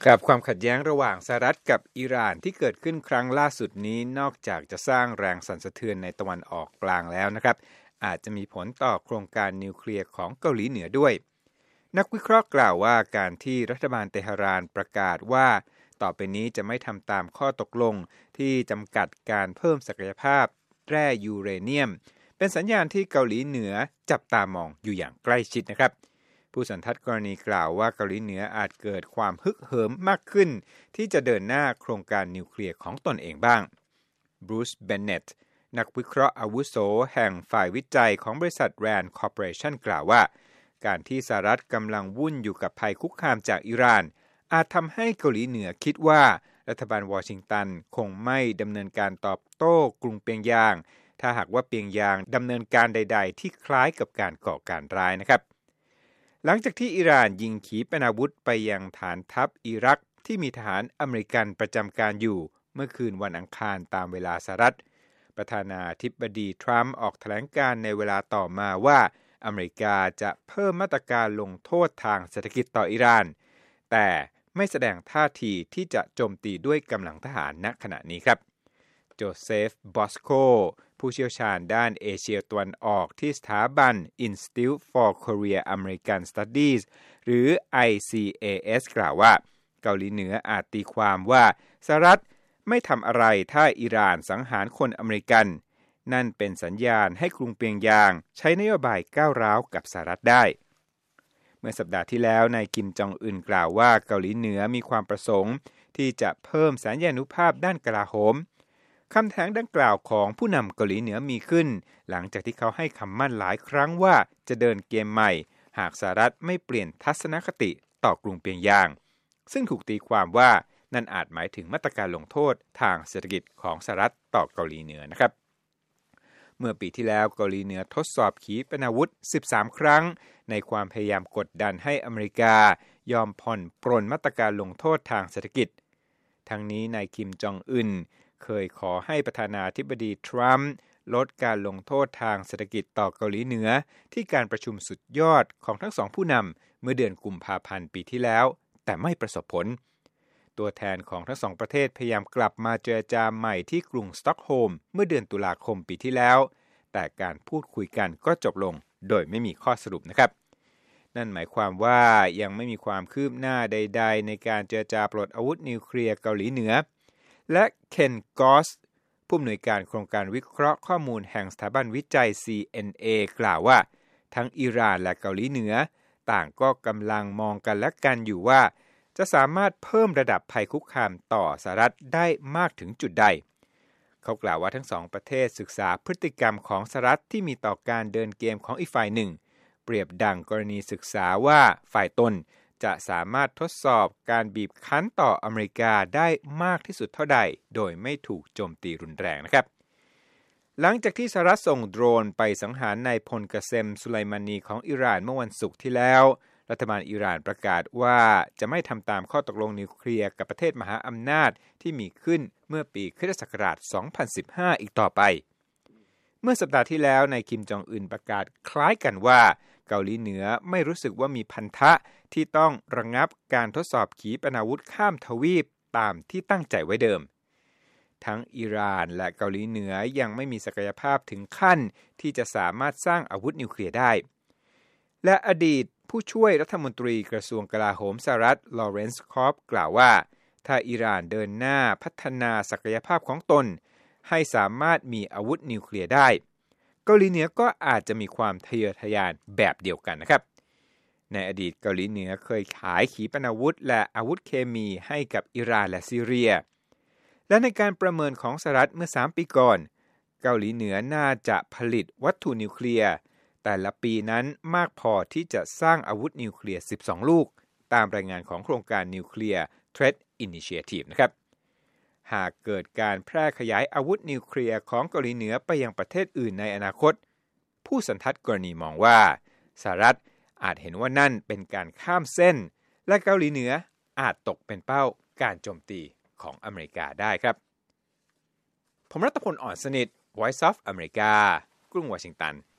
กับความขัดแย้งระหว่างสหรัฐกับอิหร่านที่เกิดขึ้นครั้งล่าสุดนี้นอกจากจะสร้างแรงสั่นสะเทือนในตะวันออกกลางแล้วนะครับอาจจะมีผลต่อโครงการนิวเคลียร์ของเกาหลีเหนือด้วยนักวิเคราะห์กล่าวว่าการที่รัฐบาลเตหะรานประกาศว่าต่อไปนี้จะไม่ทำตามข้อตกลงที่จำกัดการเพิ่มศักยภาพแร่ยูเรเนียมเป็นสัญญาณที่เกาหลีเหนือจับตามองอยู่อย่างใกล้ชิดนะครับผู้สันทัดกรณีกล่าวว่าเกาหลีเหนืออาจเกิดความฮึกเหิมมากขึ้นที่จะเดินหน้าโครงการนิวเคลียร์ของตนเองบ้างบรูซ เบนเน็ตนักวิเคราะห์อาวุโสแห่งฝ่ายวิจัยของบริษัท RAND Corporation กล่าวว่าการที่สหรัฐกำลังวุ่นอยู่กับภัยคุกคามจากอิหร่านอาจทำให้เกาหลีเหนือคิดว่ารัฐบาลวอชิงตันคงไม่ดำเนินการตอบโต้กรุงเปียงยางถ้าหากว่าเปียงยางดำเนินการใดๆที่คล้ายกับการก่อการร้ายนะครับหลังจากที่อิหร่านยิงขีปนาวุธไปยังฐานทัพอิรักที่มีทหารอเมริกันประจำการอยู่เมื่อคืนวันอังคารตามเวลาสหรัฐประธานาธิบดีทรัมป์ออกแถลงการในเวลาต่อมาว่าอเมริกาจะเพิ่มมาตรการลงโทษทางเศรษฐกิจต่ออิหร่านแต่ไม่แสดงท่าทีที่จะโจมตีด้วยกำลังทหารณขณะนี้ครับโจเซฟ บอสโกผู้เชี่ยวชาญด้านเอเชียตะวันออกที่สถาบัน Institute for Korea American Studies หรือ ICAS กล่าวว่าเกาหลีเหนืออาจตีความว่าสหรัฐไม่ทำอะไรถ้าอิหร่านสังหารคนอเมริกันนั่นเป็นสัญญาณให้กรุงเปียงยางใช้นโยบายก้าวร้าวกับสหรัฐได้เมื่อสัปดาห์ที่แล้วนายคิมจองอึนกล่าวว่าเกาหลีเหนือมีความประสงค์ที่จะเพิ่มสัญญานุภาพด้านกลาโหมคำแถลงดังกล่าวของผู้นำเกาหลีเหนือมีขึ้นหลังจากที่เขาให้คำมั่นหลายครั้งว่าจะเดินเกมใหม่หากสหรัฐไม่เปลี่ยนทัศนคติต่อกรุงเปียงยางซึ่งถูกตีความว่านั่นอาจหมายถึงมาตรการลงโทษทางเศรษฐกิจของสหรัฐต่อเกาหลีเหนือนะครับเมื่อปีที่แล้วเกาหลีเหนือทดสอบขีปนาวุธ13 ครั้งในความพยายามกดดันให้อเมริกายอมผ่อนปรนมาตรการลงโทษทางเศรษฐกิจทั้งนี้นายคิมจองอึนเคยขอให้ประธานาธิบดีทรัมป์ลดการลงโทษทางเศรษฐกิจต่อเกาหลีเหนือที่การประชุมสุดยอดของทั้งสองผู้นำเมื่อเดือนกุมภาพันธ์ปีที่แล้วแต่ไม่ประสบผลตัวแทนของทั้งสองประเทศพยายามกลับมาเจรจาใหม่ที่กรุงสต็อกโฮล์มเมื่อเดือนตุลาคมปีที่แล้วแต่การพูดคุยกันก็จบลงโดยไม่มีข้อสรุปนะครับนั่นหมายความว่ายังไม่มีความคืบหน้าใดๆในการเจรจาปลดอาวุธนิวเคลียร์เกาหลีเหนือและเคนกอสผู้อำนวยการโครงการวิเคราะห์ข้อมูลแห่งสถาบันวิจัย CNA กล่าวว่าทั้งอิหร่านและเกาหลีเหนือต่างก็กำลังมองกันและกันอยู่ว่าจะสามารถเพิ่มระดับภัยคุกคามต่อสหรัฐได้มากถึงจุดใดเขากล่าวว่าทั้งสองประเทศศึกษาพฤติกรรมของสหรัฐที่มีต่อการเดินเกมของอีกฝ่ายหนึ่งเปรียบดังกรณีศึกษาว่าฝ่ายตนจะสามารถทดสอบการบีบคั้นต่ออเมริกาได้มากที่สุดเท่าใดโดยไม่ถูกโจมตีรุนแรงนะครับหลังจากที่สหรัฐส่งโดรนไปสังหารนายพลกาเซม สุไลมานีของอิหร่านเมื่อวันศุกร์ที่แล้วรัฐบาลอิหร่านประกาศว่าจะไม่ทำตามข้อตกลงนิวเคลียร์กับประเทศมหาอำนาจที่มีขึ้นเมื่อปีคริสตศักราช 2015 อีกต่อไปเมื่อสัปดาห์ที่แล้วนายคิมจองอึนประกาศคล้ายกันว่าเกาหลีเหนือไม่รู้สึกว่ามีพันธะที่ต้องระงับการทดสอบขีปนาวุธข้ามทวีปตามที่ตั้งใจไว้เดิมทั้งอิหร่านและเกาหลีเหนือยังไม่มีศักยภาพถึงขั้นที่จะสามารถสร้างอาวุธนิวเคลียร์ได้และอดีตผู้ช่วยรัฐมนตรีกระทรวงกลาโหมสหรัฐลอเรนซ์ คอปกล่าวว่าถ้าอิหร่านเดินหน้าพัฒนาศักยภาพของตนให้สามารถมีอาวุธนิวเคลียร์ได้เกาหลีเหนือก็อาจจะมีความทะเยอทะยานแบบเดียวกันนะครับในอดีตเกาหลีเหนือเคยขายขีปนาวุธและอาวุธเคมีให้กับอิหร่านและซีเรียและในการประเมินของสหรัฐเมื่อ3 ปีก่อนเกาหลีเหนือน่าจะผลิตวัตถุนิวเคลียร์แต่ละปีนั้นมากพอที่จะสร้างอาวุธนิวเคลียร์12 ลูกตามรายงานของโครงการนิวเคลียร์ Threat Initiative นะครับหากเกิดการแพร่ขยายอาวุธนิวเคลียร์ของเกาหลีเหนือไปยังประเทศอื่นในอนาคตผู้สันทัดกรณีมองว่าสหรัฐอาจเห็นว่านั่นเป็นการข้ามเส้นและเกาหลีเหนืออาจตกเป็นเป้าการโจมตีของอเมริกาได้ครับผมรัตพล อ่อนสนิท Voice of America กรุงวอชิงตัน